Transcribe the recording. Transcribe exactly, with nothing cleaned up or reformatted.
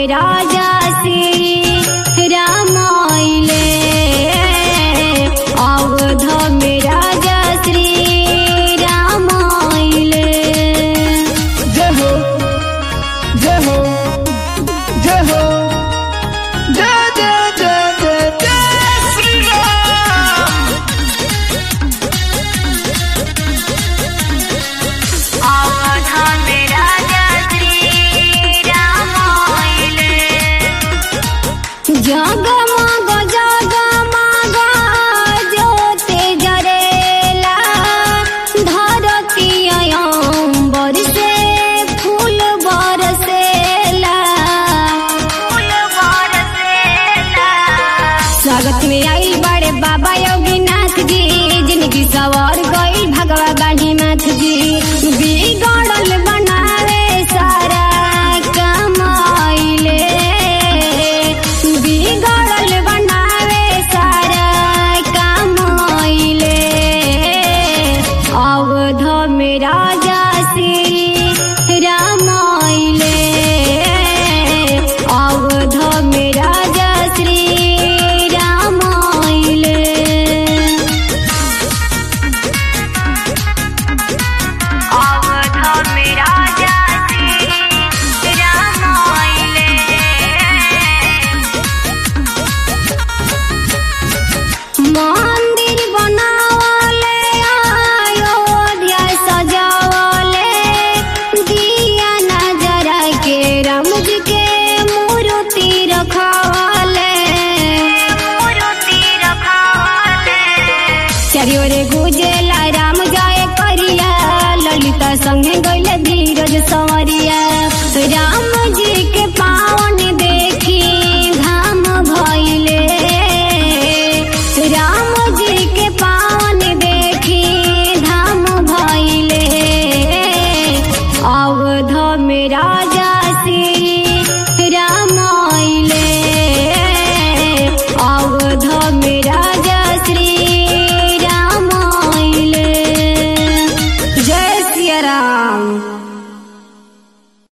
राजा श्री राम आइले, अवध में राजा श्री राम आइले। जय हो जय हो जय हो जय जय जय जय जय श्री राम। अवध में राजा श्री राम आइले, जगमग जगमग ज्योति जरेला, धरती अंबर से फूल बरसेला, फूल बरसेला। स्वागत में आई बड़े बाबा योगीनाथ जी, जिनकी सवार गई भगवा बाढ़ी नाथ जी। बिगड़ल बनावे सारा काम आइले, बिगड़ल बनावे सारा काम आइले। अवध में राजा श्री राम आइले, अवध में राजा श्री राम आइले। अवध में राजा श्री राम आइले, मंदिर बनावले अयोध्या सजावले, दिया नजरा के राम जी के मूर्ति रखवाले, मूर्ति रखवाले। चारियों रे गुजेला राम जाए करिया, ललिता संगे गइले धीरज संवरिया। राम जी के पावन देखी धाम भइले, राम जी के पावन देखी धाम भइले। अवध में राजा श्री